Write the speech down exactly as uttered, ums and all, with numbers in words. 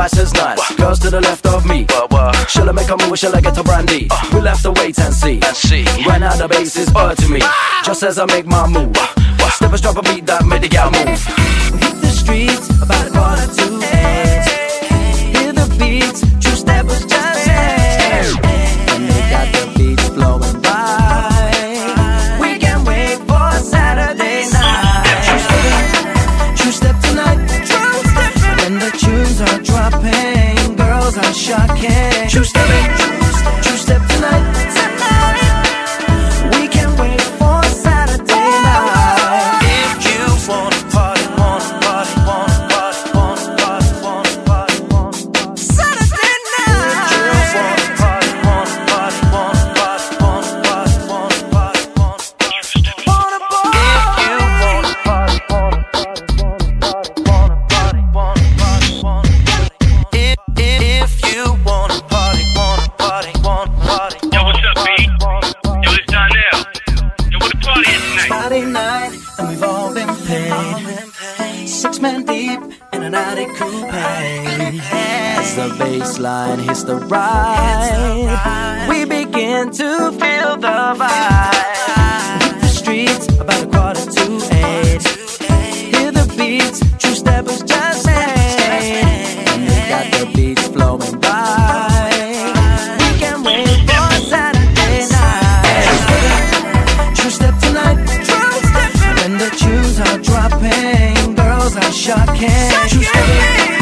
nice as nice. Girls to the left of me. Shall I make a move or shall I get a brandy? We'll have to wait and see. Right now the bass is urging me. Just as I make my move. Step and drop a beat that made the gal move. Hit the streets about a quarter to eight. Hear the beats, true steppers just say. And they got the beats flowing by. We can't wait for Saturday night. True step tonight. When the tunes are dropping, girls are shocking. True step, true step tonight. We can't wait for Saturday night. If you wanna party, wanna party, wanna party, wanna party, wanna party, wanna party. Saturday night. If you wanna party, wanna party, wanna party, wanna party, wanna party, wanna party. If you wanna party, wanna party, wanna party, wanna party, wanna party, wanna party. If if you wanna party, wanna party, wanna party. Yo, what's up, B? Yo, it's Donnell. Yo, what the party is tonight? Friday night, and we've all been paid. Six men deep in an Audi coupe. As the bass line hits the ride, we begin to feel the vibe. Hit the streets about a quarter to eight. Hear the beats, true steppers just say. And they got the beats flowing by. We can't wait for Saturday night. True step tonight. When the tunes are dropping, girls are shocking. True step.